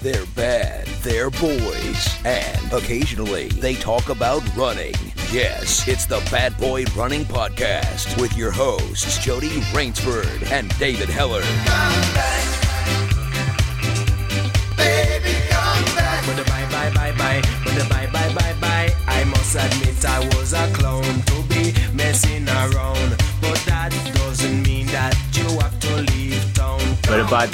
They're bad, they're boys, and occasionally they talk about running. Yes, it's the Bad Boy Running Podcast with your hosts, Jody Rainsford and David Heller. Come back. Baby, come back. With the bye, with the bye. I must admit I was a clown to be messing around, but that doesn't mean that you have to leave town. Bye.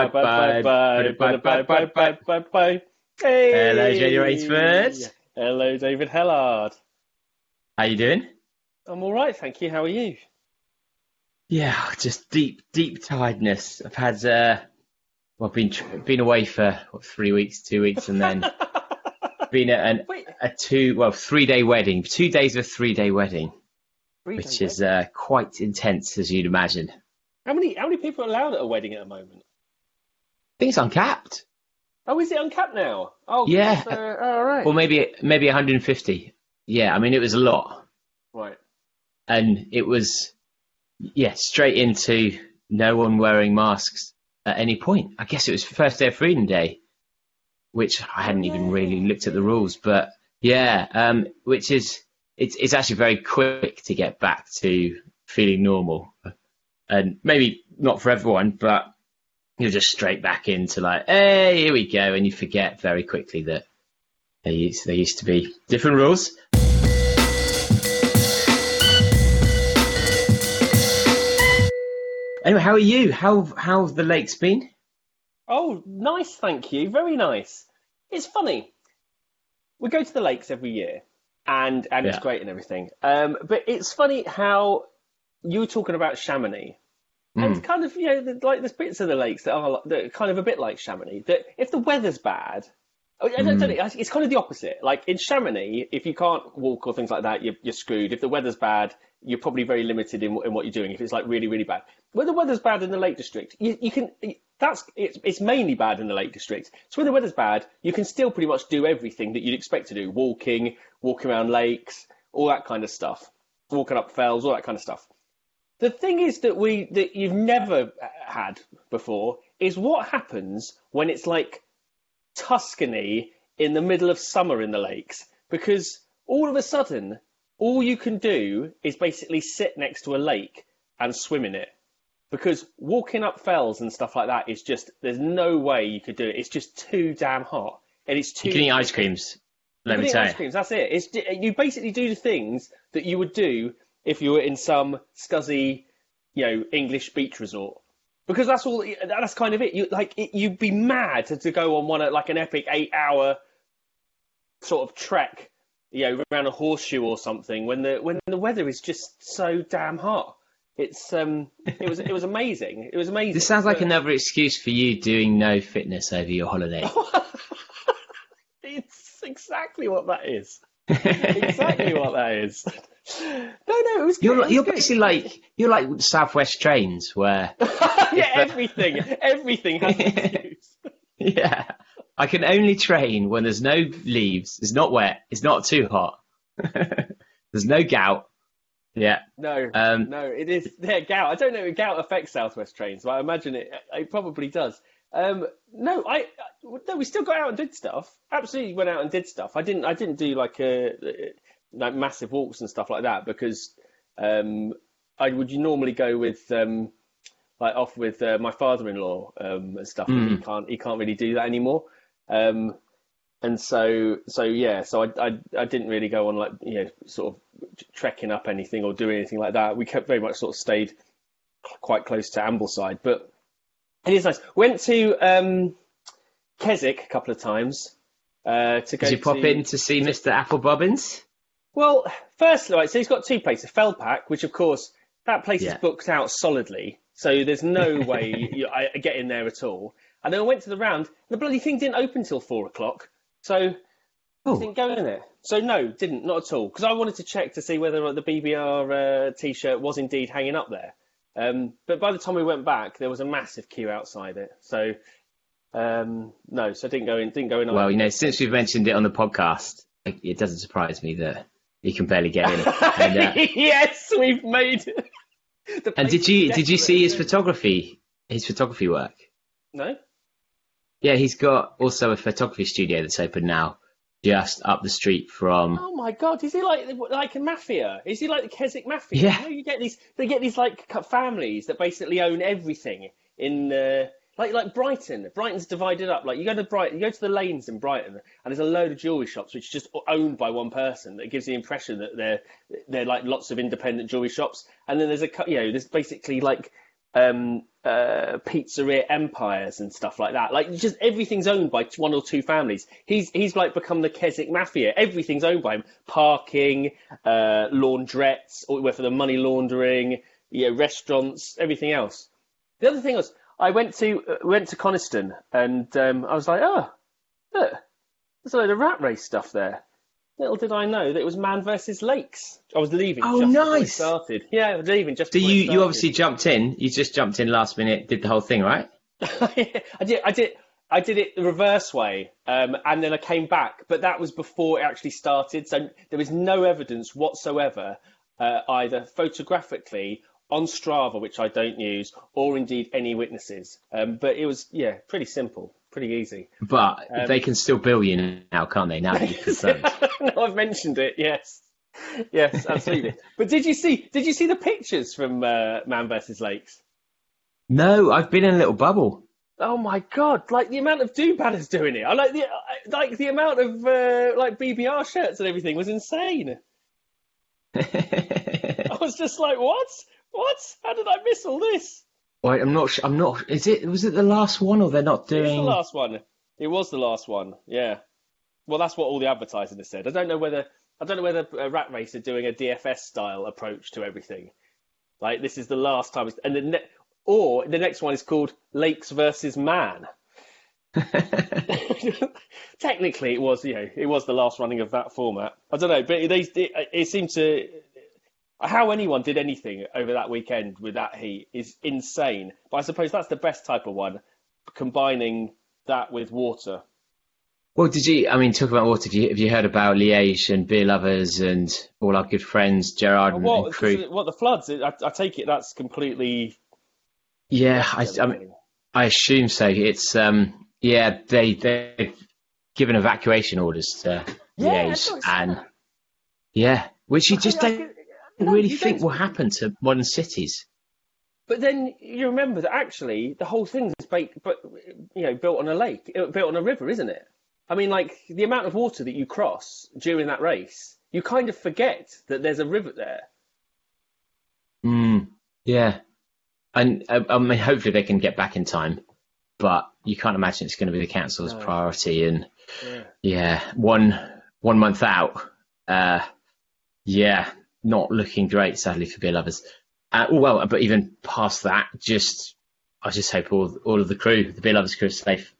Hey. Hello, Jody Rainsford. Hello, David Hellard. How you doing? I'm all right, thank you. How are you? Yeah, just deep tiredness. I've had been away for 3 weeks, 2 weeks, and then been at a 3-day wedding. 2 days of a 3-day wedding, which is quite intense, as you'd imagine. How many people are allowed at a wedding at the moment? I think it's uncapped. Oh, is it uncapped now? Oh, yeah. All right. Or maybe 150. Yeah, I mean, it was a lot. Right. And it was, straight into no one wearing masks at any point. I guess it was first day of Freedom Day, which I hadn't even really looked at the rules. But which is, it's actually very quick to get back to feeling normal. And maybe not for everyone, but you're just straight back into like, hey, here we go. And you forget very quickly that there used to be different rules. Anyway, how are you? How's the lakes been? Oh, nice, thank you. Very nice. It's funny. We go to the lakes every year, and it's great and everything. But it's funny how you were talking about Chamonix. And kind of, like there's bits of the lakes that are kind of a bit like Chamonix, that if the weather's bad, it's kind of the opposite. Like in Chamonix, if you can't walk or things like that, you're screwed. If the weather's bad, you're probably very limited in what you're doing. If it's like really, really bad. When the weather's bad in the Lake District, it's mainly bad in the Lake District. So when the weather's bad, you can still pretty much do everything that you'd expect to do. Walking around lakes, all that kind of stuff. Walking up fells, all that kind of stuff. The thing is that you've never had before is what happens when it's like Tuscany in the middle of summer in the lakes, because all of a sudden all you can do is basically sit next to a lake and swim in it, because walking up fells and stuff like that is just, there's no way you could do it. It's just too damn hot, and it's too. You can eat ice creams. Let me tell you. Ice creams, that's it. You basically do the things that you would do if you were in some scuzzy, English beach resort. Because that's kind of it. You'd be mad to go on an epic 8-hour sort of trek, around a horseshoe or something when the weather is just so damn hot. It was amazing. It was amazing. This sounds like another excuse for you doing no fitness over your holiday. It's exactly what that is. Exactly what that is. No, it was good. You're basically you're like Southwest trains where everything has an excuse. Yeah, I can only train when there's no leaves, it's not wet, it's not too hot, there's no gout. Yeah. No, it is gout. I don't know if gout affects Southwest trains, but I imagine it probably does. We still got out and did stuff. Absolutely went out and did stuff. I didn't do like massive walks and stuff like that, because I would normally go with off with my father-in-law and stuff. And he can't really do that anymore. And so I didn't really go on sort of trekking up anything or doing anything like that. We kept very much sort of stayed quite close to Ambleside, but it is nice. Went to Keswick a couple of times to go. Did you pop in to see Mr. Applebobbins? Well, firstly, right, so he's got two places. Fellpack, which of course that place is booked out solidly, so there's no way I get in there at all. And then I went to the round. The bloody thing didn't open till 4:00, so I didn't go in there. So no, didn't, not at all, because I wanted to check to see whether the BBR T-shirt was indeed hanging up there. But by the time we went back, there was a massive queue outside it. So no, so I didn't go in. Well, since we've mentioned it on the podcast, it doesn't surprise me that you can barely get in. And, yes, we've made it. And did you see his photography work? No. Yeah, he's got also a photography studio that's open now, just up the street from. Oh my God, is he like a mafia? Is he like the Keswick mafia? Yeah. You know, they get these like families that basically own everything in like Brighton. Brighton's divided up. Like you go to Brighton, you go to the lanes in Brighton, and there's a load of jewellery shops which are just owned by one person. That gives the impression that they're like lots of independent jewellery shops. And then there's basically like pizzeria empires and stuff like that. Like just everything's owned by one or two families. He's like become the Keswick mafia. Everything's owned by him. Parking, laundrettes, or for the money laundering, restaurants, everything else. The other thing was I went to Coniston and I was like, oh, look, there's a load of rat race stuff there. Little did I know that it was Man versus Lakes. I was leaving. Oh, just nice. Before it started. Yeah, I was leaving just. So before it you started. obviously jumped in. You just jumped in last minute, did the whole thing, right? I did it the reverse way, and then I came back. But that was before it actually started, so there was no evidence whatsoever, either photographically on Strava, which I don't use, or indeed any witnesses. But it was pretty simple. Pretty easy. But they can still bill you now, can't they? Now that you've confirmed. No, I've mentioned it. Yes, absolutely. But did you see the pictures from Man versus Lakes? No, I've been in a little bubble. Oh my God! Like the amount of do-badders doing it. I like the amount of like BBR shirts and everything was insane. I was just like, what? How did I miss all this? Wait, I'm not. Was it the last one, or they're not doing? It was the last one. It was the last one. Yeah. Well, that's what all the advertising has said. I don't know whether Rat Race are doing a DFS style approach to everything. Like this is the last time, and the next one is called Lakes versus Man. Technically, it was the last running of that format. I don't know, but it seemed to. How anyone did anything over that weekend with that heat is insane. But I suppose that's the best type of one, combining that with water. Well, talk about water, have you heard about Liège and beer lovers and all our good friends, Gerard and crew? What, the floods? I take it that's completely... Yeah, I assume so. It's, they've given evacuation orders to Liège. And, which you just don't really think will happen to modern cities. But then you remember that actually the whole thing is built on a lake, built on a river, isn't it? I mean, like the amount of water that you cross during that race, you kind of forget that there's a river there. Yeah. And hopefully they can get back in time, but you can't imagine it's going to be the council's priority. And 1 month out, not looking great, sadly, for beer lovers. But even past that, I just hope all of the crew, the beer lovers crew, is safe.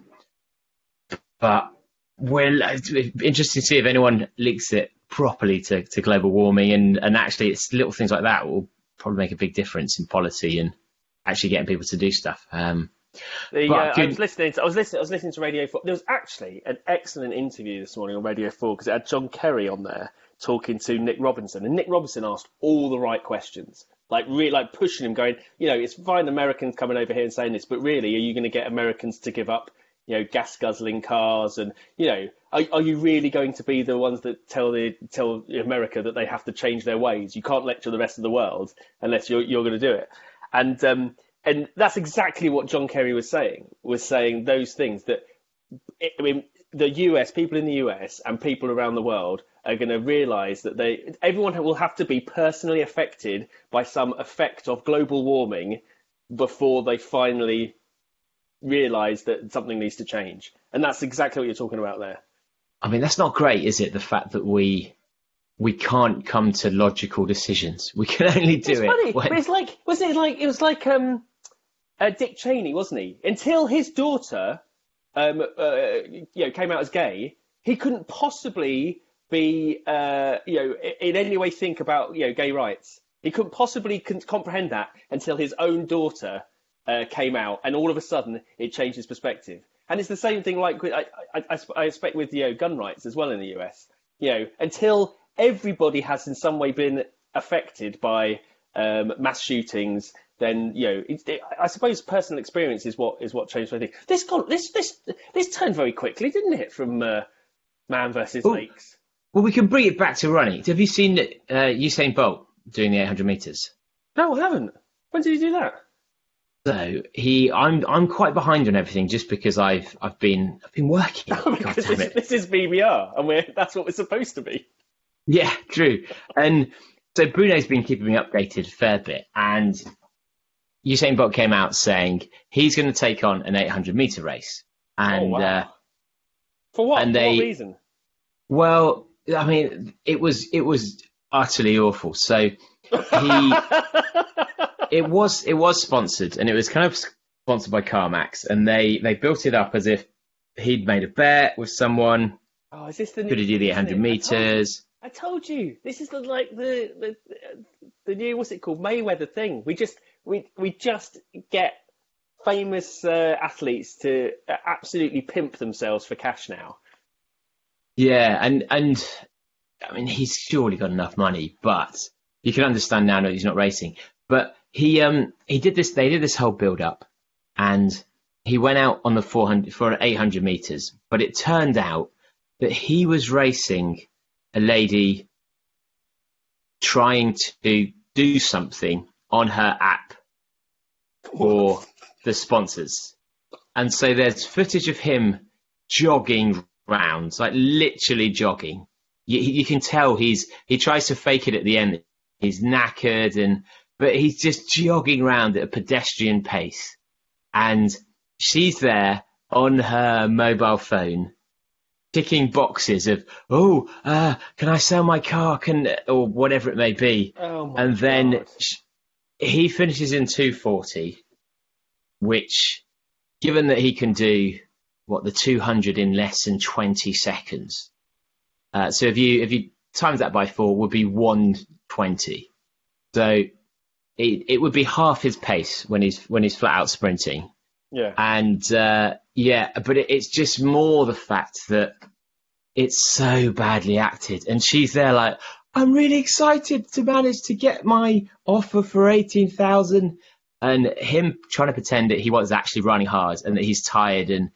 But it's interesting to see if anyone links it properly to global warming, and actually, it's little things like that will probably make a big difference in policy and actually getting people to do stuff. I was listening to Radio 4. There was actually an excellent interview this morning on Radio 4 because it had John Kerry on there talking to Nick Robinson, and Nick Robinson asked all the right questions, really pushing him, going, it's fine Americans coming over here and saying this, but really, are you going to get Americans to give up, gas guzzling cars, and are you really going to be the ones that tell America that they have to change their ways? You can't lecture the rest of the world unless you're going to do it, and that's exactly what John Kerry was saying those things that. The US, people in the US and people around the world are going to realise that everyone will have to be personally affected by some effect of global warming before they finally realise that something needs to change. And that's exactly what you're talking about there. I mean, that's not great, is it? The fact that we can't come to logical decisions. We can only do it. Funny, but it was like Dick Cheney, wasn't he? Until his daughter came out as gay, he couldn't possibly be, in any way think about, gay rights. He couldn't possibly comprehend that until his own daughter came out, and all of a sudden it changed his perspective. And it's the same thing, like I expect with gun rights as well in the US. Until everybody has in some way been affected by mass shootings, then I suppose personal experience is what changed everything. This turned very quickly, didn't it, from man versus lakes? Well, we can bring it back to running. Have you seen Usain Bolt doing the 800 meters? No, I haven't. When did he do that? So I'm quite behind on everything just because I've been working. Because this is BBR, and that's what we're supposed to be. Yeah, true. And so Bruno's been keeping me updated a fair bit, and Usain Bolt came out saying he's going to take on an 800 meter race. And wow. For what? And for what reason? Well, I mean, it was utterly awful. So it was sponsored, and it was kind of sponsored by CarMax, and they built it up as if he'd made a bet with someone. Oh, is this the new? Could he do the 800 meters? I told you, this is the new, what's it called, Mayweather thing. We just get famous athletes to absolutely pimp themselves for cash now. Yeah, and I mean, he's surely got enough money, but you can understand now that he's not racing. But he did this. They did this whole build up, and he went out on the 400 for 800 meters. But it turned out that he was racing a lady trying to do something on her app for the sponsors. And so there's footage of him jogging round, like literally jogging. You can tell he tries to fake it at the end. He's knackered, but he's just jogging around at a pedestrian pace. And she's there on her mobile phone, ticking boxes of, can I sell my car? Or whatever it may be. Oh my and then God. He finishes in 2:40, which, given that he can do the 200 in less than 20 seconds. So if you times that by 4, would be 1:20. So it would be half his pace when he's flat out sprinting. Yeah. And but it's just more the fact that it's so badly acted. And she's there like, I'm really excited to manage to get my offer for 18,000, and him trying to pretend that he was actually running hard and that he's tired. And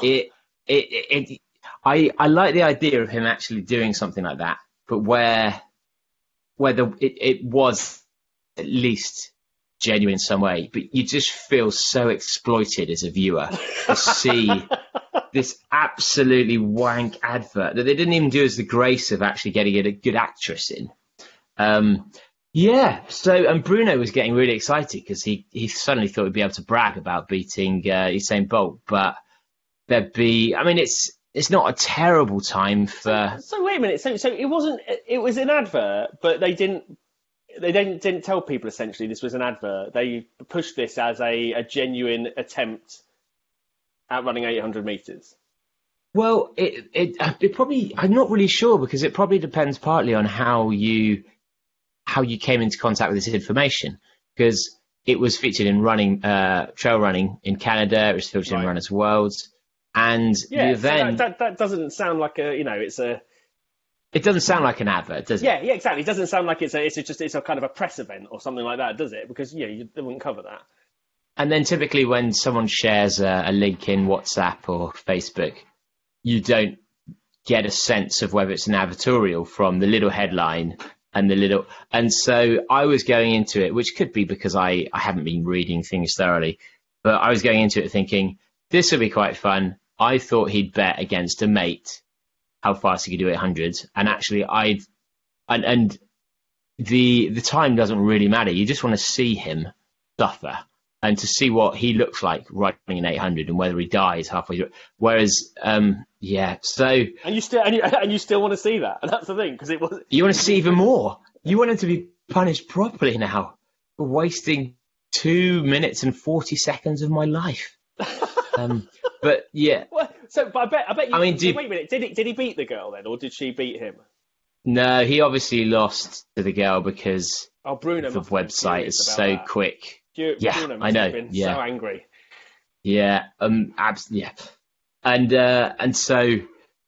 I like the idea of him actually doing something like that, but where it was at least genuine in some way, but you just feel so exploited as a viewer to see this absolutely wank advert that they didn't even do us the grace of actually getting a good actress in. And Bruno was getting really excited because he suddenly thought he'd be able to brag about beating Usain Bolt, but it's not a terrible time for. So wait a minute. So it wasn't. It was an advert, but they didn't tell people essentially this was an advert. They pushed this as a genuine attempt at running 800 meters. Well, it probably, I'm not really sure, because it probably depends partly on how you came into contact with this information, because it was featured in trail running in Canada. It was featured in Runners World, and the event. So that doesn't sound like it's a. It doesn't sound like an advert, does it? Yeah, exactly. It doesn't sound like it's a kind of a press event or something like that, does it? Because they wouldn't cover that. And then typically when someone shares a link in WhatsApp or Facebook, you don't get a sense of whether it's an advertorial from the little headline and so I was going into it, which could be because I haven't been reading things thoroughly, but I was going into it thinking this would be quite fun. I thought he'd bet against a mate how fast he could do 800, and actually the time doesn't really matter. You just want to see him suffer and to see what he looks like running an 800 and whether he dies halfway through. Whereas, so and you still want to see that, and that's the thing, because it was. You want to see even more. You want him to be punished properly now for wasting 2 minutes and 40 seconds of my life. But yeah. Well, but I bet you. I mean, wait a minute. Did he beat the girl then, or did she beat him? No, he obviously lost to the girl because Bruno the website is so that. quick. Bruno must have been so angry. Yeah, yeah, and so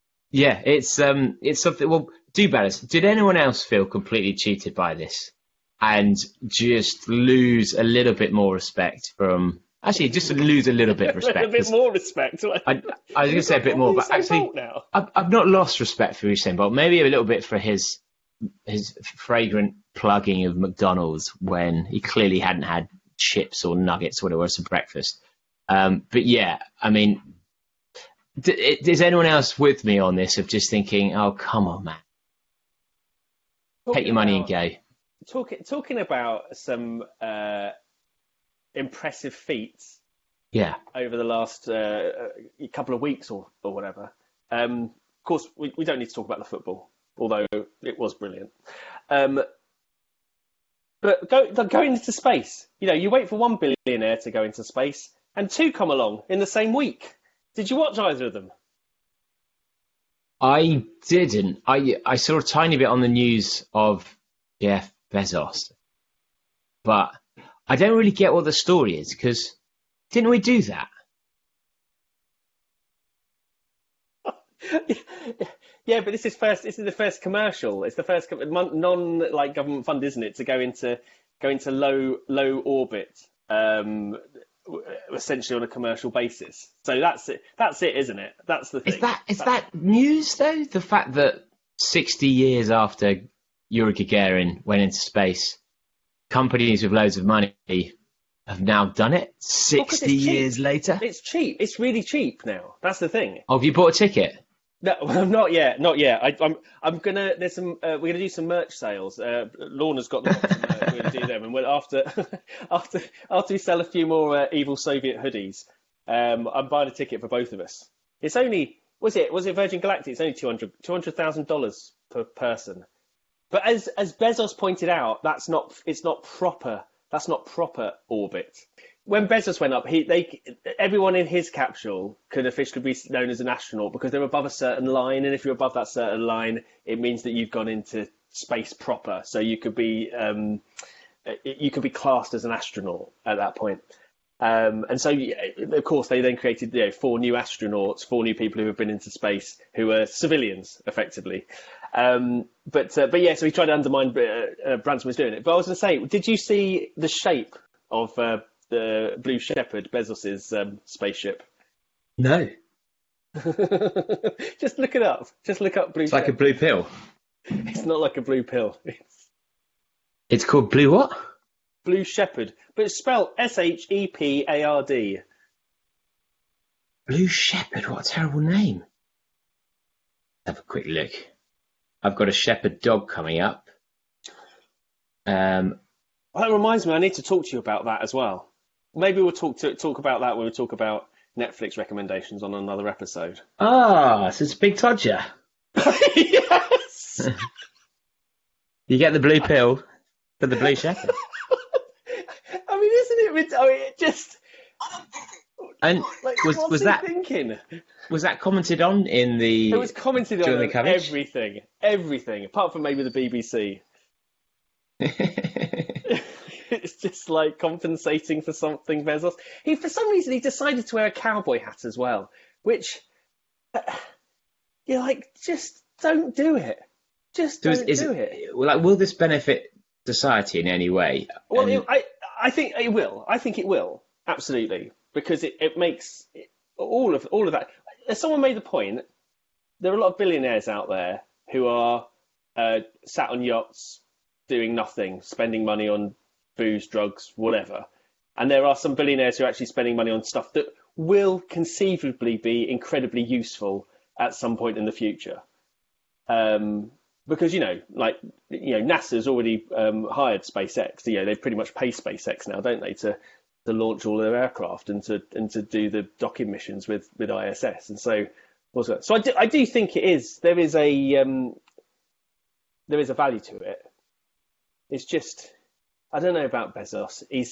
it's something. Well, do better. Did anyone else feel completely cheated by this? and just lose a little bit more respect from. Actually, just lose a little bit of respect. A bit more respect. I was going to say a bit more, but actually, I've not lost respect for Usain Bolt. Maybe a little bit for his fragrant plugging of McDonald's when he clearly hadn't had chips or nuggets or whatever it was for breakfast. But yeah, I mean, is anyone else with me on this of just thinking, oh, come on, man. Take your money and go. Talking about some impressive feats over the last couple of weeks or whatever. Of course, we don't need to talk about the football, although it was brilliant. But going into space, you wait for one billionaire to go into space and two come along in the same week. Did you watch either of them? I didn't. I saw a tiny bit on the news of Jeff Bezos, but I don't really get what the story is, because didn't we do that? Yeah, but this is the first commercial. It's the first non-government fund, isn't it, to go into low orbit, essentially on a commercial basis. So that's it. That's it, isn't it? That's the thing. Is that news though? The fact that 60 years after Yuri Gagarin went into space, companies with loads of money have now done it 60 years later. It's cheap. It's really cheap now. That's the thing. Oh, have you bought a ticket? No, not yet. I'm gonna. There's some. We're gonna do some merch sales. Lorna's got the box of merch. We're gonna do them, and after we sell a few more evil Soviet hoodies, I'm buying a ticket for both of us. It's only was it Virgin Galactic? It's only $200,000 per person. But as Bezos pointed out, it's not proper. That's not proper orbit. When Bezos went up, everyone in his capsule could officially be known as an astronaut because they're above a certain line, and if you're above that certain line, it means that you've gone into space proper. So you could be classed as an astronaut at that point. And so, of course, they then created 4 new astronauts, 4 new people who have been into space who are civilians, effectively. But yeah, so he tried to undermine Branson was doing it. But I was going to say, did you see the shape of the Blue Shepard, Bezos's spaceship? No. Just look it up. Just look up Blue Shepard. It's like a blue pill. It's not like a blue pill. It's called Blue what? Blue Shepard. But it's spelled Shepard. Blue Shepard, what a terrible name. Have a quick look. I've got a shepherd dog coming up. Well, that reminds me, I need to talk to you about that as well. Maybe we'll talk about that when we talk about Netflix recommendations on another episode. Ah, so it's Big Todger. Yes! You get the blue pill for the Blue Shepherd. I mean, isn't it? It just. And was that thinking? Was that commented on in the? It was commented on the coverage? everything, apart from maybe the BBC. It's just like compensating for something, Bezos. For some reason, he decided to wear a cowboy hat as well, which you're like, just don't do it. Just don't do it. Will this benefit society in any way? Well, I think it will. I think it will, absolutely, because it makes all of that. As someone made the point, there are a lot of billionaires out there who are sat on yachts doing nothing, spending money on booze, drugs, whatever. And there are some billionaires who are actually spending money on stuff that will conceivably be incredibly useful at some point in the future. Because, NASA's already hired SpaceX. They pretty much pay SpaceX now, don't they, to launch all their aircraft and to do the docking missions with ISS. And so I do think there is a value to it. It's just, I don't know about Bezos. He's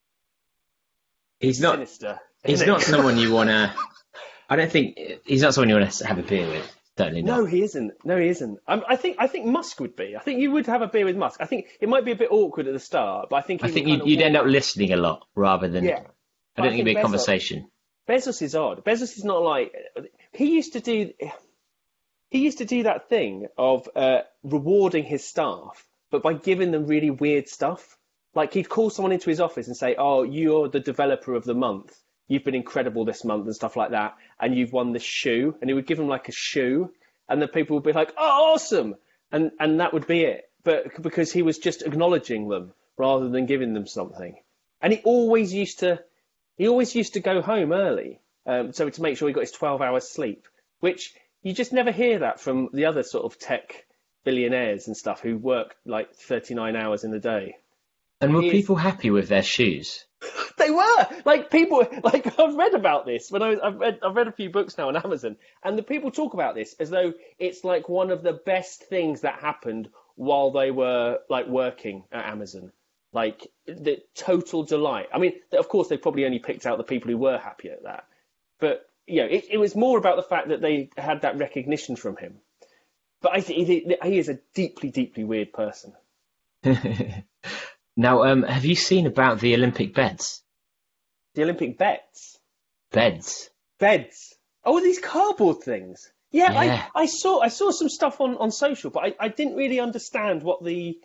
not sinister. He's not someone you want to. I don't think he's not someone you want to have a beer with. Certainly not. No, he isn't. I think Musk would be. I think you would have a beer with Musk. I think it might be a bit awkward at the start, but I think you'd end up listening a lot rather than. Yeah. I don't think it'd be a conversation. Bezos is odd. Bezos is not like he used to do that thing of rewarding his staff but by giving them really weird stuff. Like he'd call someone into his office and say, "Oh, you're the developer of the month. You've been incredible this month," and stuff like that, and you've won this shoe. And he would give them like a shoe, and the people would be like, "Oh, awesome!" And that would be it. But because he was just acknowledging them rather than giving them something. And he always used to go home early, so to make sure he got his 12 hours sleep, which you just never hear that from the other sort of tech billionaires and stuff who work like 39 hours in a day. And were people happy with their shoes? They were. Like people, like I've read about this when I've read a few books now on Amazon, and the people talk about this as though it's like one of the best things that happened while they were like working at Amazon. Like the total delight. I mean, of course, they probably only picked out the people who were happy at that. But, you know, it was more about the fact that they had that recognition from him. But I think he is a deeply, deeply weird person. Now, have you seen about the Olympic beds? The Olympic beds? Beds. Oh, these cardboard things. Yeah. I saw some stuff on social, but I didn't really understand what the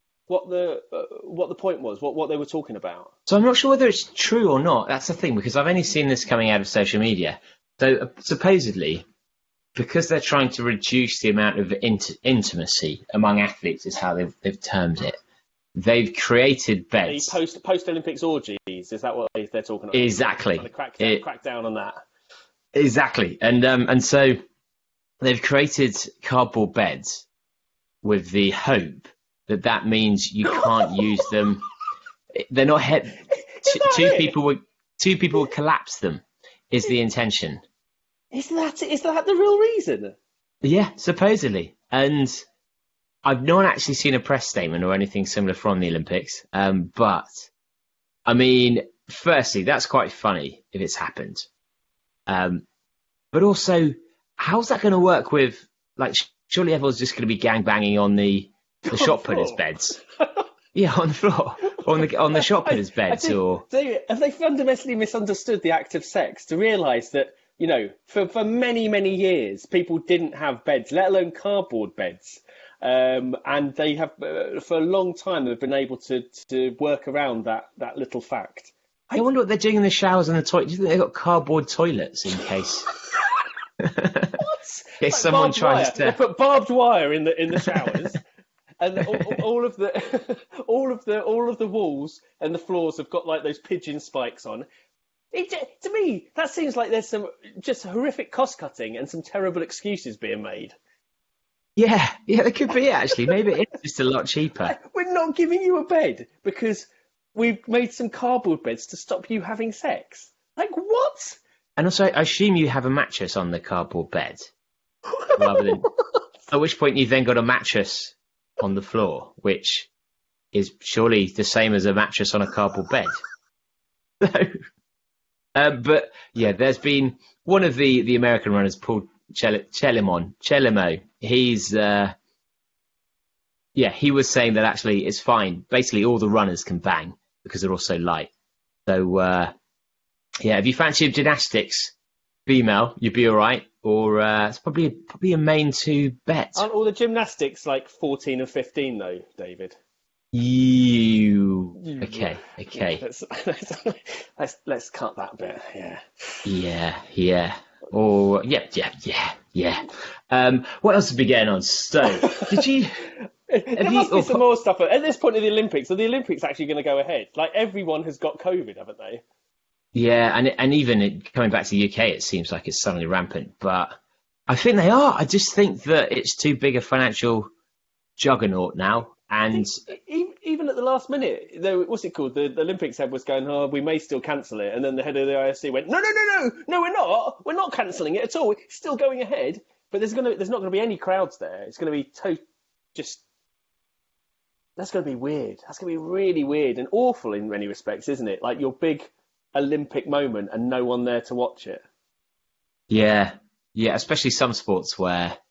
point was, what they were talking about. So I'm not sure whether it's true or not. That's the thing, because I've only seen this coming out of social media. So supposedly, because they're trying to reduce the amount of intimacy among athletes, is how they've termed it. They've created beds. The post-Olympics orgies, is that what they're talking about? Exactly. Trying to crack down on that. Exactly. And so they've created cardboard beds with the hope that means you can't use them. They're not two people would collapse them is the intention. Is that the real reason? Yeah, supposedly. And I've not actually seen a press statement or anything similar from the Olympics. But I mean, firstly, that's quite funny if it's happened. But also, how's that going to work with, like, surely everyone's just going to be gangbanging on the shot putters' beds. Yeah, on the floor. On the shot putters' beds. Have they fundamentally misunderstood the act of sex to realise that, you know, for many, many years, people didn't have beds, let alone cardboard beds. And they have, for a long time, they've been able to work around that little fact. I wonder what they're doing in the showers and the toilet. Do you think they've got cardboard toilets in case? What? In case someone tries to... They put barbed wire in the showers. And all of the walls and the floors have got like those pigeon spikes on. To me, that seems like there's some just horrific cost cutting and some terrible excuses being made. Yeah, there could be actually. Maybe it's just a lot cheaper. We're not giving you a bed because we've made some cardboard beds to stop you having sex. Like what? And also, I assume you have a mattress on the cardboard bed, rather than. At which point you've then got a mattress on the floor, which is surely the same as a mattress on a cardboard bed. But yeah, there's been one of the American runners, Paul Chelimo. He was saying that actually it's fine. Basically, all the runners can bang because they're all so light. So if you fancy gymnastics, female, you'd be all right. Or it's probably a main two bet. Aren't all the gymnastics like 14 and 15 though, David? Okay. Let's cut that bit. Yeah. Or yeah. What else did we get on? So, did you? There must be some more stuff at this point of the Olympics. Are the Olympics actually going to go ahead? Like everyone has got COVID, haven't they? Yeah, and even coming back to the UK, it seems like it's suddenly rampant. But I think they are. I just think that it's too big a financial juggernaut now. And even at the last minute, what's it called? The Olympics head was going, "Oh, we may still cancel it," and then the head of the IOC went, "No, we're not. We're not cancelling it at all. It's still going ahead." But there's not going to be any crowds there. It's going to be that's going to be weird. That's going to be really weird and awful in many respects, isn't it? Like your big Olympic moment and no one there to watch it. Yeah, especially some sports where at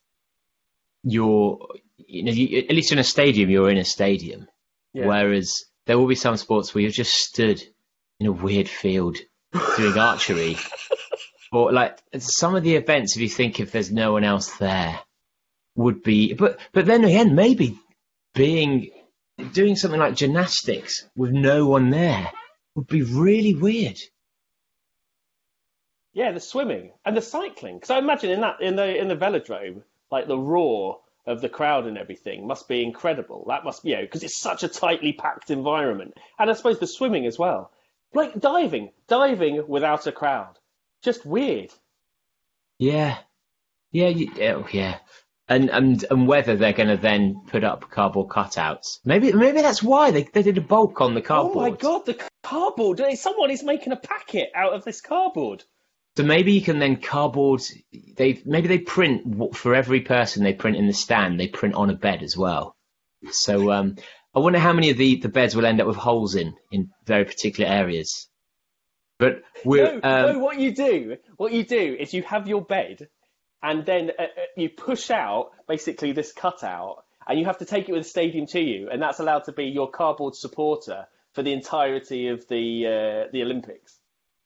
least in a stadium, you're in a stadium. Yeah. Whereas there will be some sports where you've just stood in a weird field doing archery. Or like some of the events, if there's no one else there, would be. But then again, maybe being doing something like gymnastics with no one there would be really weird. Yeah, the swimming and the cycling. Because I imagine in the velodrome, like the roar of the crowd and everything must be incredible. That must, because it's such a tightly packed environment. And I suppose the swimming as well. Like diving without a crowd. Just weird. Yeah. Yeah. And whether they're going to then put up cardboard cutouts. Maybe that's why they did a bulk on the cardboard. Oh my God, the cardboard. Someone is making a packet out of this cardboard. So maybe you can then they print for every person they print in the stand, they print on a bed as well. So I wonder how many of the beds will end up with holes in very particular areas. But what you do is you have your bed, and then you push out basically this cutout, and you have to take it with the stadium to you, and that's allowed to be your cardboard supporter for the entirety of the Olympics.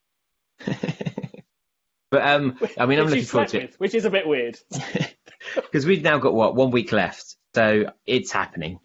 But I'm looking forward to it, which is a bit weird because we've now got 1 week left, so it's happening.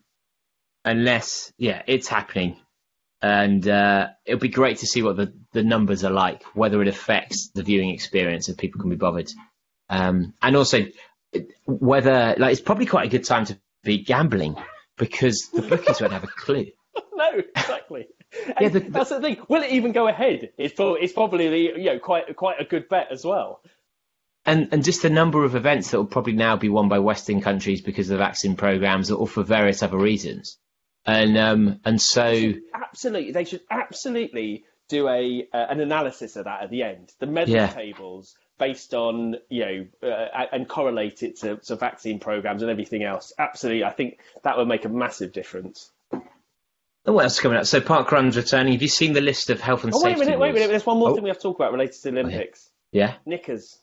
It's happening, and it'll be great to see what the numbers are like, whether it affects the viewing experience if people can be bothered, and also whether it's probably quite a good time to be gambling because the bookies won't have a clue. No, exactly. That's the thing. Will it even go ahead? It's probably quite a good bet as well. And just the number of events that will probably now be won by Western countries because of the vaccine programs or for various other reasons. And so they should absolutely do an analysis of that at the end. The medal tables based on and correlate it to vaccine programs and everything else. Absolutely, I think that would make a massive difference. What else is coming up? So parkrun's returning. Have you seen the list of health and safety? Wait a minute. There's one more thing we have to talk about related to the Olympics. Yeah. Knickers.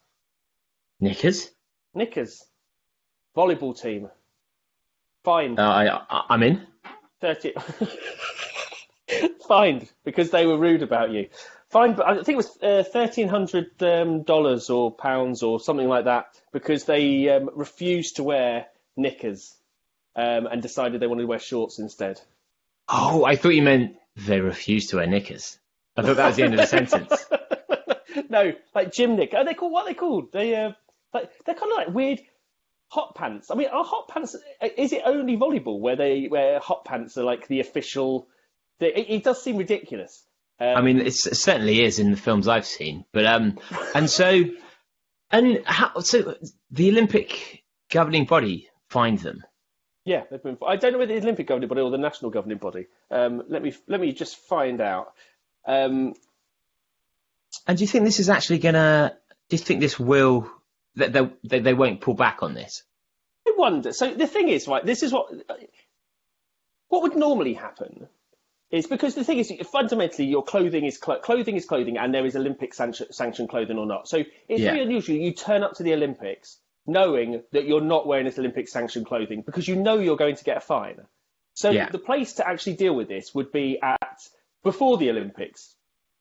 Volleyball team. Fined. I'm in. 30. Fined because they were rude about you. Fined, but I think it was $1,300 or pounds or something like that because they refused to wear knickers and decided they wanted to wear shorts instead. Oh, I thought you meant they refused to wear knickers. I thought that was the end of the sentence. No, like gym knickers. What are they called? They're kind of like weird hot pants. I mean, are hot pants? Is it only volleyball where hot pants are like the official? It does seem ridiculous. I mean, it certainly is in the films I've seen. But so the Olympic governing body fined them. Yeah, they've been. I don't know whether the Olympic governing body or the national governing body. Let me just find out. And do you think this is actually gonna? Do you think this will? That they won't pull back on this? I wonder. So the thing is, right? This is what would normally happen. Is because the thing is, fundamentally, your clothing is clothing, and there is Olympic sanctioned clothing or not. So it's very unusual. You turn up to the Olympics knowing that you're not wearing this Olympic sanctioned clothing because you know you're going to get a fine. So the place to actually deal with this would be before the Olympics,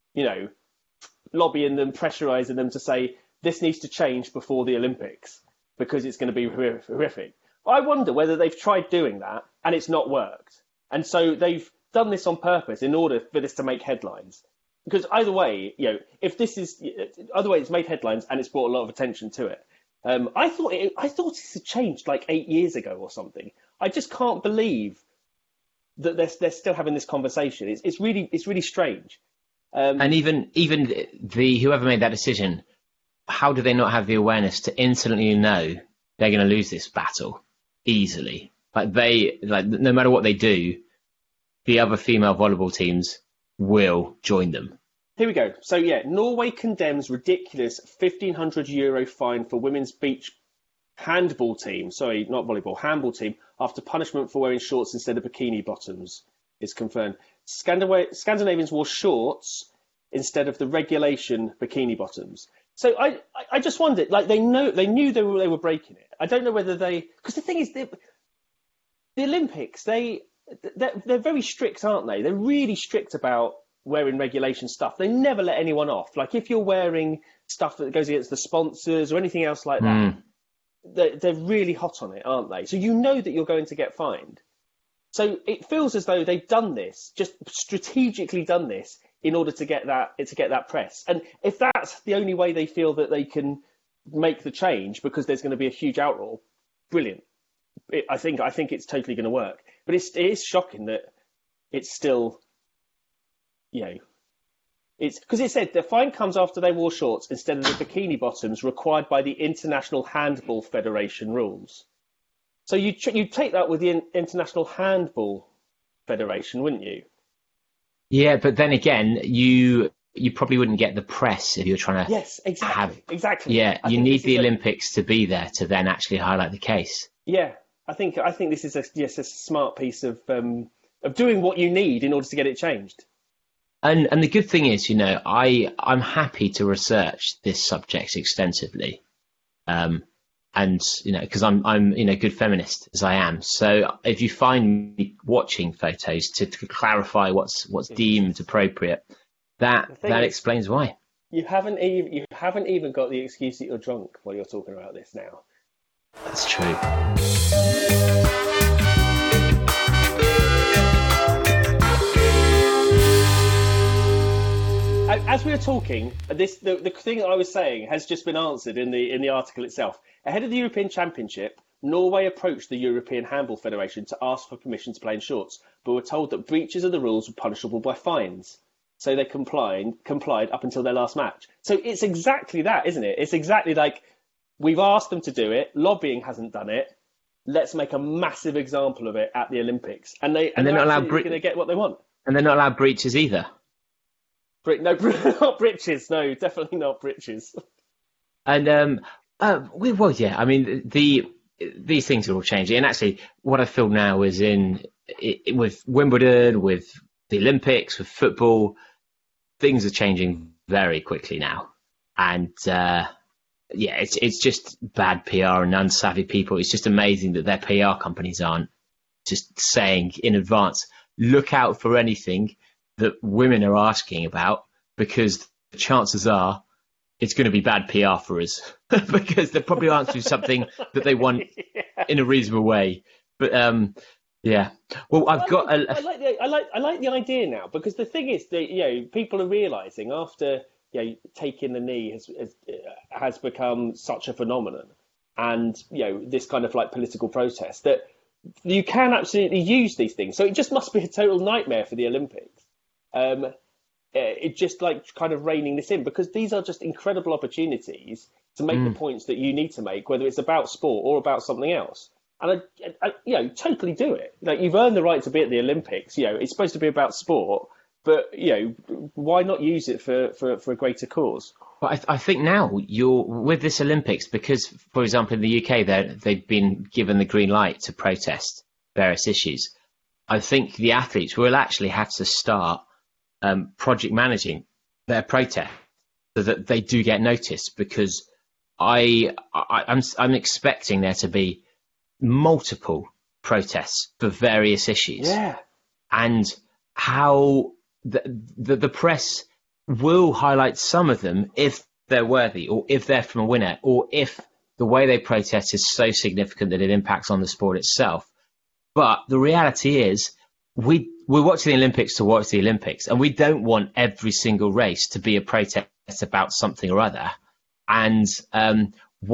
lobbying them, pressurising them to say this needs to change before the Olympics because it's going to be horrific. I wonder whether they've tried doing that and it's not worked. And so they've done this on purpose in order for this to make headlines. Because either way, it's made headlines and it's brought a lot of attention to it. I thought this had changed like 8 years ago or something. I just can't believe that they're still having this conversation. It's really strange. And even the whoever made that decision, how do they not have the awareness to instantly know they're going to lose this battle easily? No matter what they do, the other female volleyball teams will join them. Here we go. So, Norway condemns ridiculous €1,500 fine for women's beach handball team. Sorry, not volleyball, handball team, after punishment for wearing shorts instead of bikini bottoms is confirmed. Scandinavians wore shorts instead of the regulation bikini bottoms. So I just wondered, they knew they were breaking it. I don't know whether because the thing is, the Olympics, they're very strict, aren't they? They're really strict about wearing regulation stuff. They never let anyone off. Like if you're wearing stuff that goes against the sponsors or anything else like that, they're really hot on it, aren't they? So you know that you're going to get fined. So it feels as though they've done this, just strategically done this in order to get that press. And if that's the only way they feel that they can make the change because there's going to be a huge outroar, brilliant. I think it's totally going to work. But it is shocking that it's still, it's because it said the fine comes after they wore shorts instead of the bikini bottoms required by the International Handball Federation rules. So you take that with the International Handball Federation, wouldn't you? Yeah, but then again, you probably wouldn't get the press if you're trying to. Yes, exactly. Yeah, you need the Olympics to be there to then actually highlight the case. Yeah, I think this is a smart piece of doing what you need in order to get it changed. And the good thing is, I'm happy to research this subject extensively. And because I'm a good feminist as I am. So if you find me watching photos to clarify what's deemed appropriate, that explains why. You haven't even got the excuse that you're drunk while you're talking about this now. That's true. As we were talking, the thing I was saying has just been answered in the article itself. Ahead of the European Championship, Norway approached the European Handball Federation to ask for permission to play in shorts, but were told that breaches of the rules were punishable by fines. So they complied up until their last match. So it's exactly that, isn't it? It's exactly like we've asked them to do it. Lobbying hasn't done it. Let's make a massive example of it at the Olympics, and they're not allowed going to get what they want. And they're not allowed breaches either. No, not breeches. No, definitely not breeches. And I mean, these things are all changing. And actually, what I feel now is with Wimbledon, with the Olympics, with football, things are changing very quickly now. And it's just bad PR and unsavvy people. It's just amazing that their PR companies aren't just saying in advance, look out for anything that women are asking about, because the chances are it's going to be bad PR for us because they're probably answering something that they want in a reasonable way. But yeah, well, I like the idea now, because the thing is that people are realizing after taking the knee has become such a phenomenon, and this kind of like political protest, that you can absolutely use these things. So it just must be a total nightmare for the Olympics. It's just like kind of reining this in, because these are just incredible opportunities to make the points that you need to make, whether it's about sport or about something else. And I totally do it. Like, you've earned the right to be at the Olympics. It's supposed to be about sport, but why not use it for a greater cause? But I think now you're with this Olympics, because, for example, in the UK, they've been given the green light to protest various issues. I think the athletes will actually have to start project managing their protest so that they do get noticed, because I'm expecting there to be multiple protests for various issues. Yeah. And how the press will highlight some of them if they're worthy, or if they're from a winner, or if the way they protest is so significant that it impacts on the sport itself. But the reality is, we're watching the Olympics to watch the Olympics, and we don't want every single race to be a protest about something or other. And and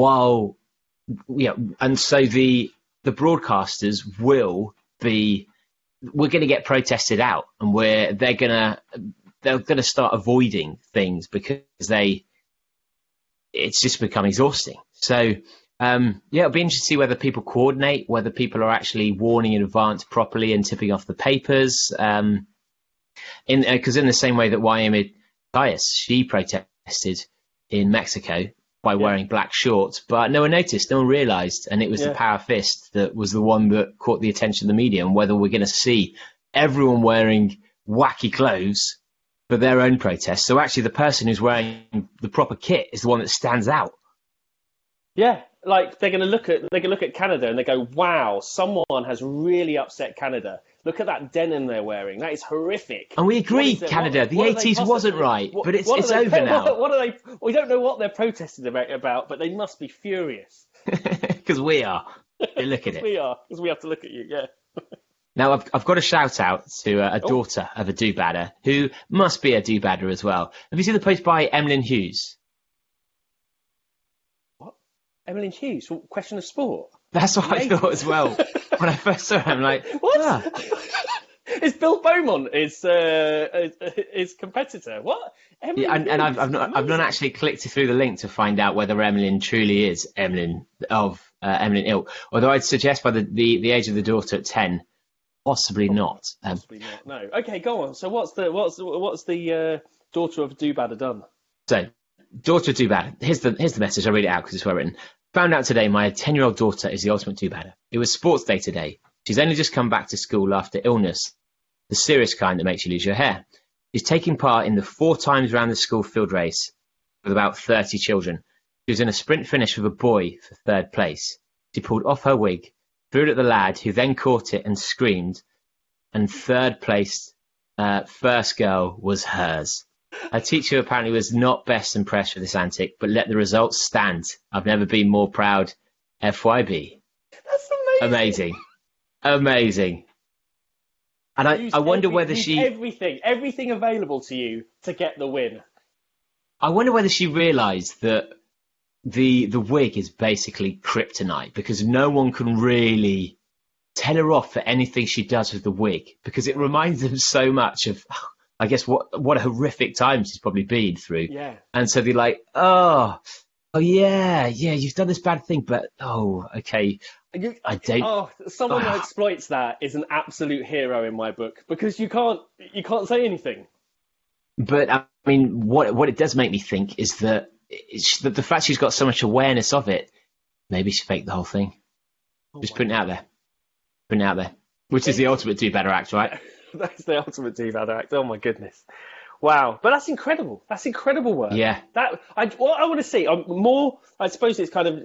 so the broadcasters we're going to get protested out, and they're going to start avoiding things because it's just become exhausting. So it'll be interesting to see whether people coordinate, whether people are actually warning in advance properly and tipping off the papers. Because in the same way that Waimea Dias, she protested in Mexico by wearing black shorts, but no one noticed, no one realised, and it was the power fist that was the one that caught the attention of the media. And whether we're going to see everyone wearing wacky clothes for their own protest, so actually the person who's wearing the proper kit is the one that stands out. Yeah, like they're going to look at Canada and they go, wow, someone has really upset Canada. Look at that denim they're wearing. That is horrific. And we agree, Canada. The 80s wasn't right, but it's over now. We don't know what they're protesting about, but they must be furious. Because we are. Look at it. We are, because we have to look at you, yeah. Now, I've got a shout out to a daughter of a do-badder who must be a do-badder as well. Have you seen the post by Emlyn Hughes? What? Emlyn Hughes? Question of sport? That's what I thought as well. When I first saw it, I'm like, what? Ah. Is Bill Beaumont his competitor? What? Yeah, and I've not actually clicked through the link to find out whether Emlyn truly is Emlyn of Emlyn ilk. Although I'd suggest by the age of the daughter at 10, possibly not. Possibly not. No. Okay, go on. So what's the daughter of do-badder done? So, daughter of do-badder. Here's the message. I'll read it out because it's well written. Found out today my 10-year-old daughter is the ultimate do-badder. It was sports day today. She's only just come back to school after illness, the serious kind that makes you lose your hair. She's taking part in the 4 times round the school field race with about 30 children. She was in a sprint finish with a boy for 3rd place. She pulled off her wig, threw it at the lad, who then caught it and screamed, and 3rd place, first girl, was hers. Her teacher apparently was not best impressed with this antic, but let the results stand. I've never been more proud. FYB. That's amazing. Amazing. And I wonder whether she... Everything available to you to get the win. I wonder whether she realised that the wig is basically kryptonite, because no one can really tell her off for anything she does with the wig, because it reminds them so much of, I guess, what a horrific time she's probably been through. Yeah. And so they're like, oh yeah, you've done this bad thing, but okay. I don't. Oh, someone who exploits that is an absolute hero in my book, because you can't say anything. But I mean, what it does make me think is that the fact she's got so much awareness of it, maybe she faked the whole thing. Just putting it out there. Which is the ultimate do-badder act, right? That's the ultimate do-badder act. Oh my goodness. Wow, but that's incredible. That's incredible work. Yeah. What I want to see more. I suppose it's kind of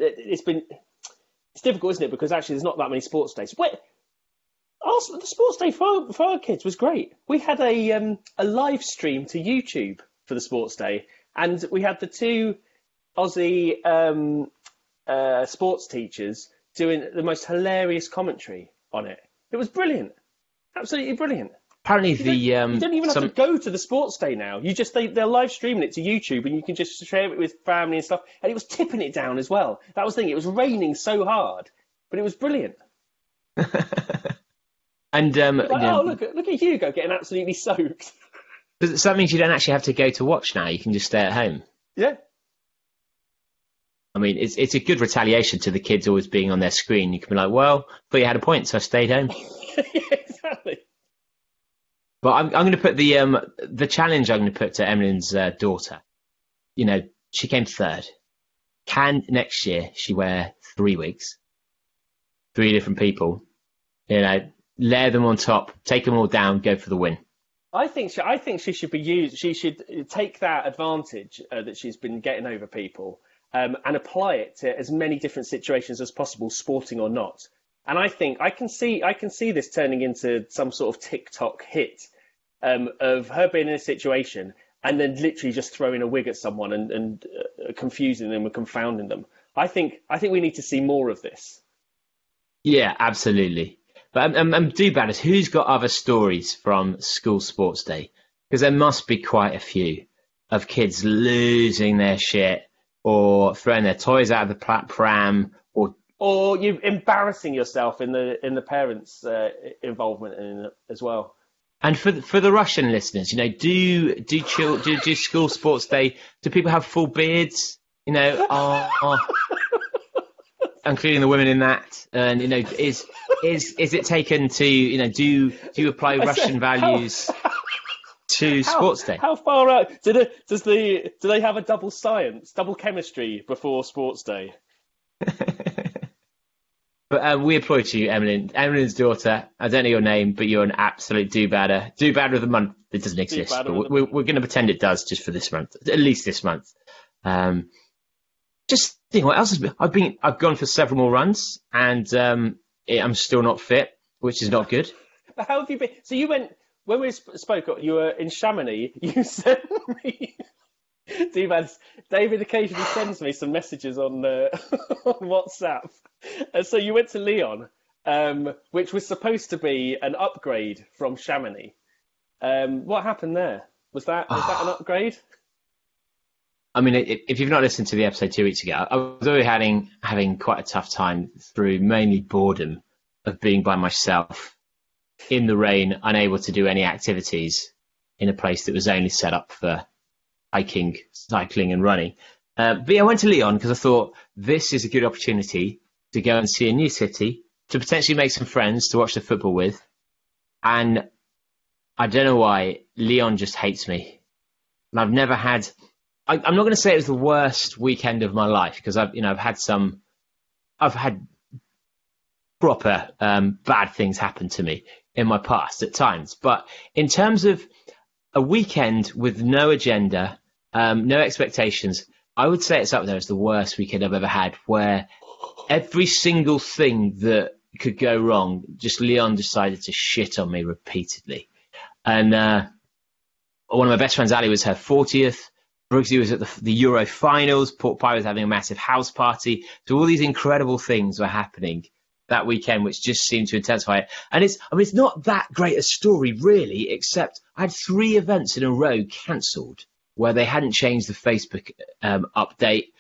it's difficult, isn't it? Because actually, there's not that many sports days. The sports day for our kids was great. We had a live stream to YouTube for the sports day, and we had the 2 Aussie sports teachers doing the most hilarious commentary on it. It was brilliant, absolutely brilliant. Apparently, you don't even have to go to the sports day now. They're live streaming it to YouTube, and you can just share it with family and stuff. And it was tipping it down as well. That was the thing. It was raining so hard, but it was brilliant. And look at Hugo getting absolutely soaked. So that means you don't actually have to go to watch now. You can just stay at home. Yeah. I mean, it's a good retaliation to the kids always being on their screen. You can be like, well, I thought you had a point, so I stayed home. Yeah, exactly. But I'm going to put the challenge I'm going to put to Emlyn's daughter. You know, she came 3rd. Can next year she wear 3 wigs? 3 different people. You know, layer them on top, take them all down, go for the win. I think she should be used. She should take that advantage that she's been getting over people and apply it to as many different situations as possible, sporting or not. And I think I can see this turning into some sort of TikTok hit of her being in a situation and then literally just throwing a wig at someone and confusing them and confounding them. I think we need to see more of this. Yeah, absolutely. But do-badders, who's got other stories from school sports day? Because there must be quite a few of kids losing their shit or throwing their toys out of the pram or you embarrassing yourself in the parents' involvement in it as well. And for the Russian listeners, you know, do school sports day? Do people have full beards? You know, including the women in that, and you know, is it taken to, you know, do you apply Russian values to sports day? How far out do they have a double chemistry before sports day? But we applaud you, Emlyn. Emlyn's daughter, I don't know your name, but you're an absolute do-badder. Do-badder of the month. It doesn't exist, but we're going to pretend it does just for this month, at least this month. Just think what else has been. I've gone for several more runs, and I'm still not fit, which is not good. But how have you been? So you went when we spoke. You were in Chamonix. You sent me. David occasionally sends me some messages on WhatsApp. And so you went to Lyon which was supposed to be an upgrade from Chamonix. What happened there? Was that an upgrade? I mean, if you've not listened to the episode 2 weeks ago, I was already having quite a tough time through mainly boredom of being by myself in the rain, unable to do any activities in a place that was only set up for hiking, cycling and running. But yeah, I went to Lyon because I thought this is a good opportunity to go and see a new city, to potentially make some friends to watch the football with. And I don't know why, Lyon just hates me. And I've never had... I'm not going to say it was the worst weekend of my life, because I've had proper bad things happen to me in my past at times. But in terms of a weekend with no agenda, no expectations, I would say it's up there as the worst weekend I've ever had, where every single thing that could go wrong, just Lyon decided to shit on me repeatedly. And one of my best friends, Ali, was her 40th. Brooksy was at the Euro finals. Port Pie was having a massive house party. So all these incredible things were happening that weekend, which just seemed to intensify it. And it's not that great a story, really, except I had 3 events in a row cancelled where they hadn't changed the Facebook update.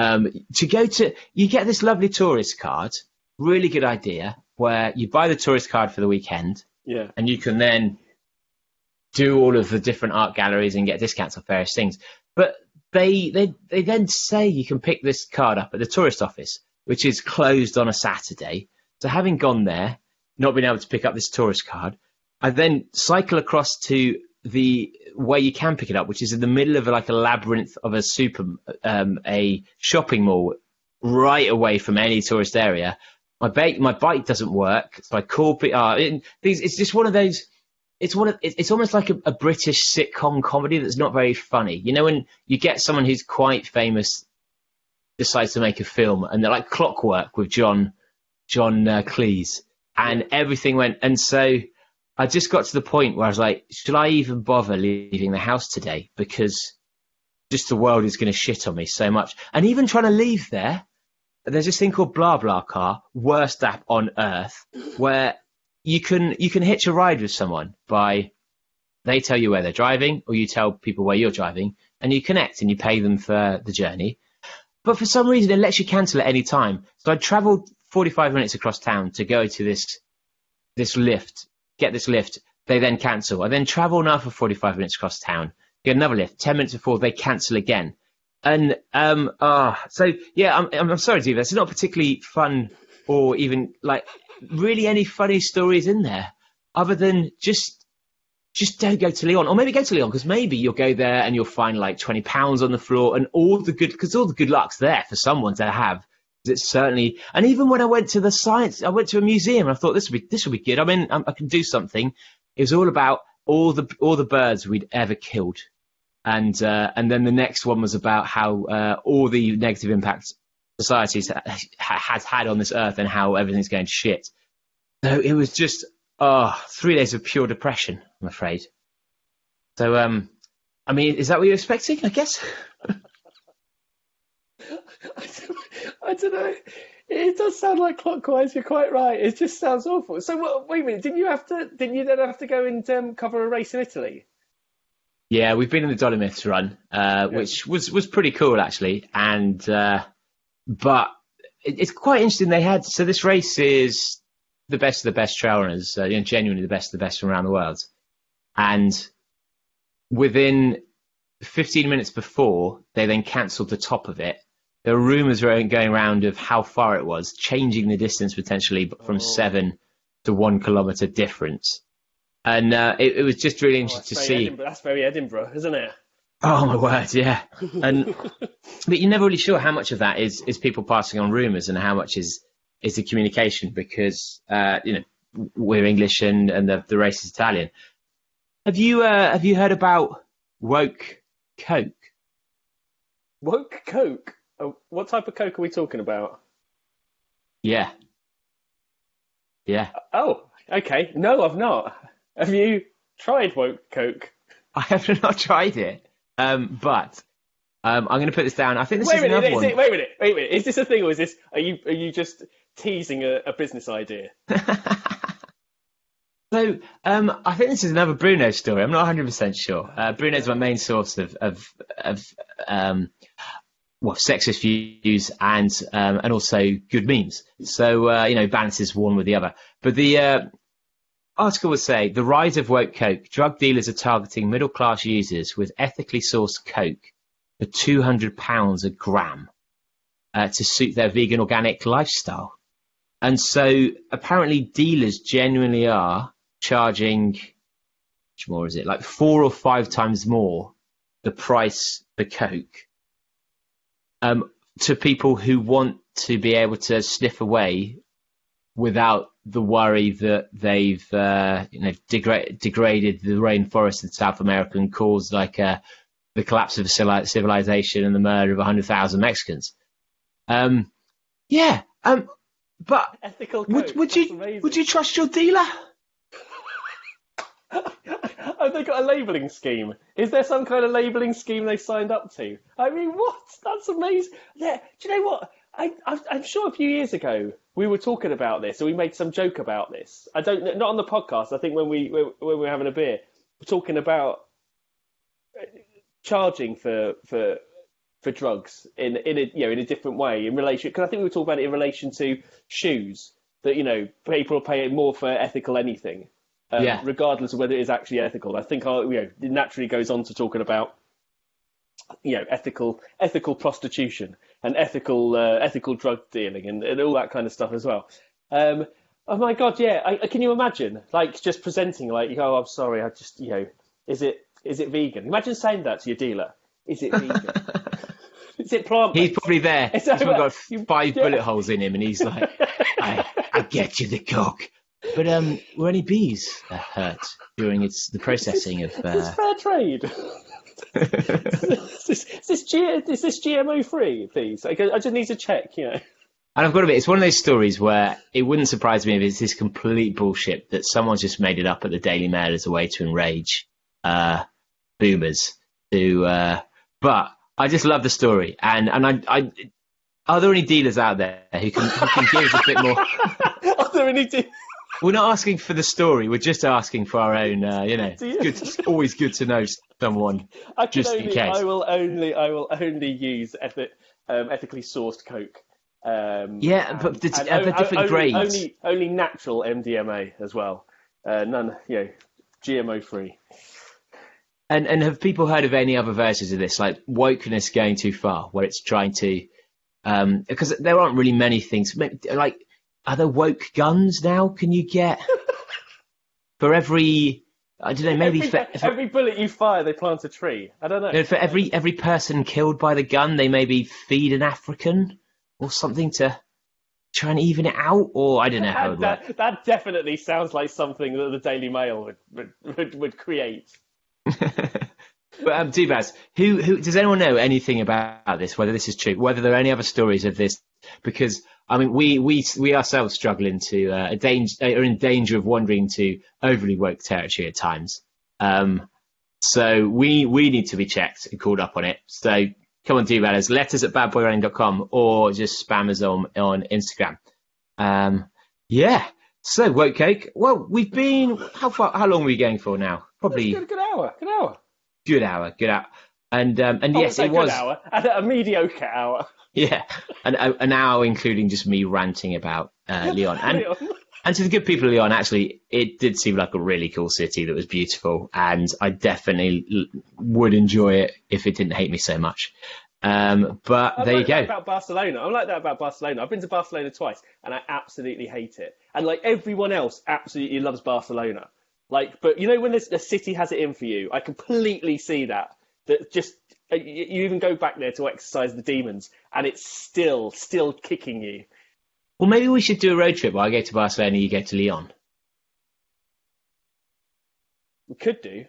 You get this lovely tourist card, really good idea, where you buy the tourist card for the weekend, and you can then do all of the different art galleries and get discounts on various things. But they then say you can pick this card up at the tourist office, which is closed on a Saturday. So having gone there, not being able to pick up this tourist card, I then cycle across to the where you can pick it up, which is in the middle of like a labyrinth of a shopping mall, right away from any tourist area. My bike doesn't work, so I call it's just one of those. It's almost like a British sitcom comedy that's not very funny. You know, when you get someone who's quite famous decides to make a film, and they're like Clockwork with John Cleese, and everything went. And so I just got to the point where I was like, should I even bother leaving the house today? Because just the world is going to shit on me so much. And even trying to leave there's this thing called BlaBlaCar, worst app on earth, where you can hitch a ride with someone by they tell you where they're driving, or you tell people where you're driving, and you connect and you pay them for the journey. But for some reason, it lets you cancel at any time. So I travelled 45 minutes across town to go to this lift, get this lift. They then cancel. I then travel another 45 minutes across town, get another lift. 10 minutes before they cancel again. And so yeah, I'm sorry, Diva. It's not particularly fun, or even like really any funny stories in there, other than just don't go to Lyon, or maybe go to Lyon because maybe you'll go there and you'll find like £20 on the floor, and all the good luck's there for someone to have. It's certainly, and even when I went to I went to a museum and I thought this would be good. I mean, I can do something. It was all about all the birds we'd ever killed. And then the next one was about how all the negative impacts societies has had on this earth and how everything's going to shit. So it was just 3 days of pure depression, I'm afraid. So I mean, is that what you're expecting? I guess. I don't know. It does sound like Clockwise. You're quite right. It just sounds awful. So wait a minute. Didn't you then have to go and cover a race in Italy? Yeah, we've been in the Dolomites run, which was pretty cool actually, and but it's quite interesting. So this race is the best of the best trail runners, genuinely the best of the best from around the world, and within 15 minutes before they then cancelled the top of it, there were rumours going around of how far it was, changing the distance potentially from 7 to 1 kilometre difference. And it was just really interesting to see. That's very Edinburgh, isn't it? Oh my word, yeah. But you're never really sure how much of that is people passing on rumours and how much is the communication, because we're English and the race is Italian. Have you heard about woke Coke? Woke Coke? Oh, what type of Coke are we talking about? Yeah. Oh, okay. No, I've not. Have you tried woke Coke? I have not tried it, but I'm going to put this down. I think this Wait is a minute, another one. wait a minute. Is this a thing, or is this? Are you just teasing a business idea? So, I think this is another Bruno story. I'm not 100% sure. Bruno's my main source of sexist views and also good memes. So, balances one with the other. But the article would say, the rise of woke coke. Drug dealers are targeting middle-class users with ethically sourced coke for £200 a gram to suit their vegan organic lifestyle. And so apparently dealers genuinely are charging, much more is it, like 4 or 5 times more the price for coke to people who want to be able to sniff away without the worry that they've degraded the rainforest in South America and caused the collapse of civilization and the murder of 100,000 Mexicans. But ethical coke. Would you trust your dealer? Have they got a labelling scheme? Is there some kind of labelling scheme they signed up to? I mean, what? That's amazing. Yeah. Do you know what? I'm sure a few years ago we were talking about this, or we made some joke about this. I don't know, not on the podcast. I think when we were having a beer, we're talking about charging for drugs in a different way in relation, because I think we were talking about it in relation to shoes, that people are paying more for ethical anything, regardless of whether it is actually ethical. I think it naturally goes on to talking about ethical prostitution and ethical drug dealing and all that kind of stuff as well. Oh my God, yeah. Can you imagine just presenting oh, I'm sorry, I just is it vegan? Imagine saying that to your dealer. Is it vegan? Is it plant-based? He's probably there. He's probably got 5 bullet holes in him, and he's like, I get you the coke. But were any bees hurt during the processing of? Is this fair trade? is this GMO free, please? I just need to check. And I've got to admit, it's one of those stories where it wouldn't surprise me if it's this complete bullshit that someone's just made it up at the Daily Mail as a way to enrage boomers. But I just love the story, and I are there any dealers out there who can give us a bit more? Are there any dealers? We're not asking for the story. We're just asking for our own. It's always good to know someone just in case. I will only use ethically sourced coke. But the different grades. Only natural MDMA as well. None, GMO free. And have people heard of any other versions of this, like wokeness going too far, where it's trying to, because there aren't really many things, like, are there woke guns now? Can you get, for every, I don't know, maybe for every bullet you fire, they plant a tree. I don't know. For every person killed by the gun, they maybe feed an African or something to try and even it out, or I don't know how it would work. That definitely sounds like something that the Daily Mail would create. But Dubaz, who does anyone know anything about this? Whether this is true? Whether there are any other stories of this? Because I mean, we ourselves struggle into are in danger of wandering into overly woke territory at times. So we need to be checked and called up on it. So come on, Dubaz, letters at badboyrunning.com or just spam us on Instagram. So woke cake. Well, we've been how long are we going for now? Probably good hour. Good hour. And yes, it was hour, a mediocre hour. Yeah, an hour including just me ranting about Lyon. And to the good people of Lyon, actually, it did seem like a really cool city that was beautiful, and I definitely would enjoy it if it didn't hate me so much. But there you go. About Barcelona, I'm like that about Barcelona. I've been to Barcelona twice, and I absolutely hate it. And everyone else absolutely loves Barcelona. But when the city has it in for you, I completely see that. That just you even go back there to exercise the demons, and it's still kicking you. Well, maybe we should do a road trip where I go to Barcelona, you go to Lyon. We could do.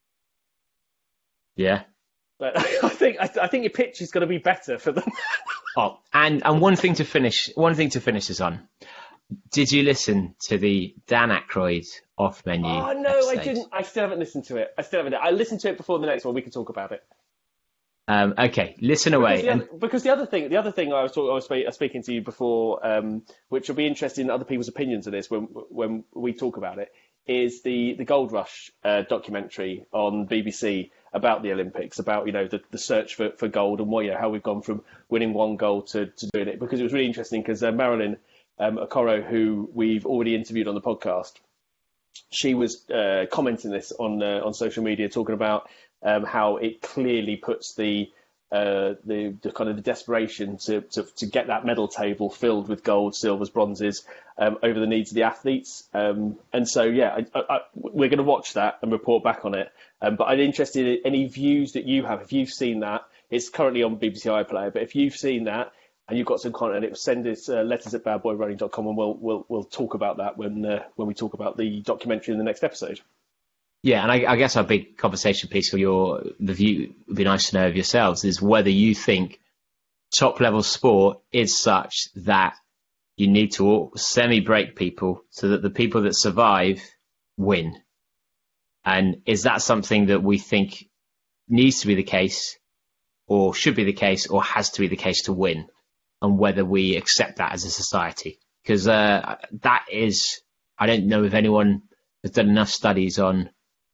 Yeah. But I think your pitch is going to be better for them. Oh, and one thing to finish this on. Did you listen to the Dan Aykroyd off menu? Oh no, episode? I didn't. I still haven't listened to it. I listened to it before the next one. We can talk about it. Okay, listen away. Because the other thing I was speaking to you before, which will be interesting in other people's opinions of this when we talk about it, is the Gold Rush documentary on BBC about the Olympics, about the search for gold and how we've gone from winning one gold to doing it. Because it was really interesting because Marilyn Okoro, who we've already interviewed on the podcast, she was commenting this on social media, talking about how it clearly puts the kind of the desperation to get that medal table filled with gold, silvers, bronzes over the needs of the athletes. And so, we're going to watch that and report back on it. But I'm interested in any views that you have. If you've seen that, it's currently on BBC iPlayer, but if you've seen that and you've got some content, send us letters at badboyrunning.com and we'll talk about that when we talk about the documentary in the next episode. Yeah, and I guess our big conversation piece for the view would be nice to know of yourselves is whether you think top level sport is such that you need to semi-break people so that the people that survive win. And is that something that we think needs to be the case or should be the case or has to be the case to win, and whether we accept that as a society? Because that is, I don't know if anyone has done enough studies on,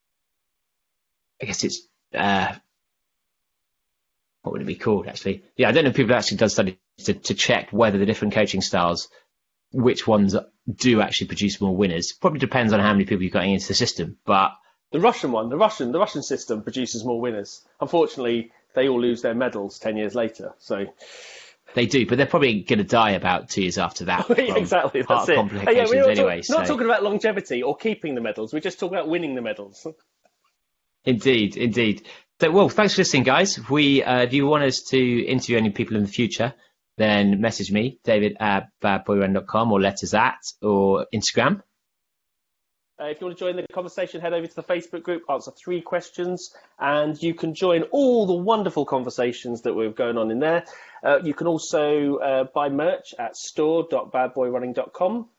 I guess it's, what would it be called, actually? Yeah, I don't know if people have actually done studies to check whether the different coaching styles, which ones do actually produce more winners. Probably depends on how many people you've got into the system. But the Russian system produces more winners. Unfortunately, they all lose their medals 10 years later. So they do, but they're probably going to die about 2 years after that. Exactly, that's it. Complications anyway. We're not talking about longevity or keeping the medals. We're just talking about winning the medals. Indeed. So, well, thanks for listening, guys. If you want us to interview any people in the future, then message me, david@badboyrun.com, or letters at, or Instagram. If you want to join the conversation, head over to the Facebook group, answer 3 questions, and you can join all the wonderful conversations that we're going on in there. You can also buy merch at store.badboyrunning.com.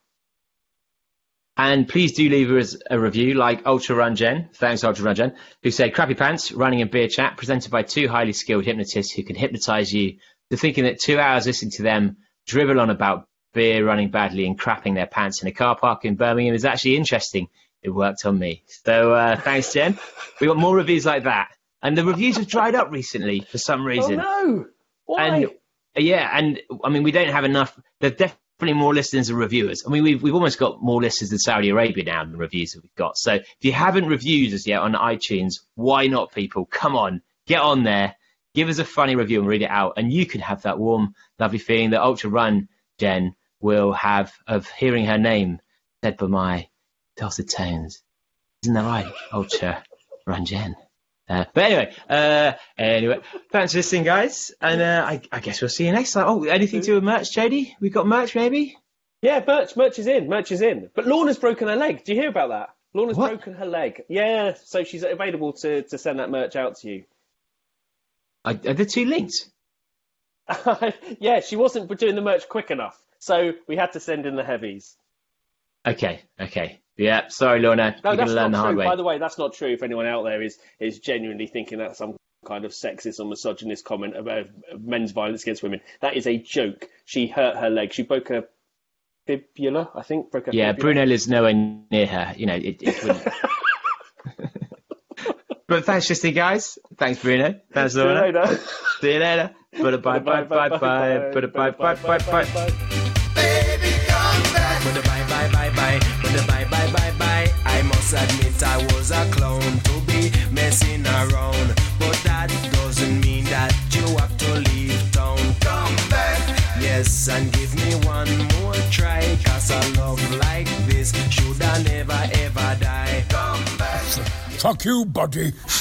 And please do leave us a review like Ultra Run Jen, thanks Ultra Run Jen, who said, "Crappy Pants, running and beer chat, presented by 2 highly skilled hypnotists who can hypnotise you to thinking that 2 hours listening to them drivel on about beer, running badly and crapping their pants in a car park in Birmingham is actually interesting. It worked on me." So thanks, Jen. We got more reviews like that. And the reviews have dried up recently for some reason. Oh, no. Why? And I mean, we don't have enough. There's definitely more listeners than reviewers. I mean, we've almost got more listeners than Saudi Arabia now than reviews that we've got. So if you haven't reviewed us yet on iTunes, why not, people? Come on, get on there, give us a funny review and read it out. And you can have that warm, lovely feeling that Ultra Run Jen will have of hearing her name said by my dulcet tones. Isn't that right, Ultra Run Jen? But anyway, thanks for listening, guys. And I guess we'll see you next time. Oh, anything to do with merch, Jody? We got merch, maybe? Yeah, merch is in. But Lorna's broken her leg. Do you hear about that? Lorna's broken her leg. Yeah, so she's available to send that merch out to you. Are the 2 linked? Yeah, she wasn't doing the merch quick enough. So we had to send in the heavies. Okay. Yeah, sorry, Lorna. No, you're going to learn the hard way. By the way, that's not true. If anyone out there is genuinely thinking that's some kind of sexist or misogynist comment about men's violence against women, that is a joke. She hurt her leg. She broke her fibula, I think. Yeah, Bruno lives nowhere near her. It wouldn't. But thanks, listening, guys. Thanks, Bruno. Thanks, Lorna. See you later. Bye. Bye. Baby, come back. Bye. I must admit I was a clown to be messing around, but that doesn't mean that you have to leave town. Come back. Yes, and give me one more try, 'cause a love like this should I never ever die. Come back. Fuck you, buddy.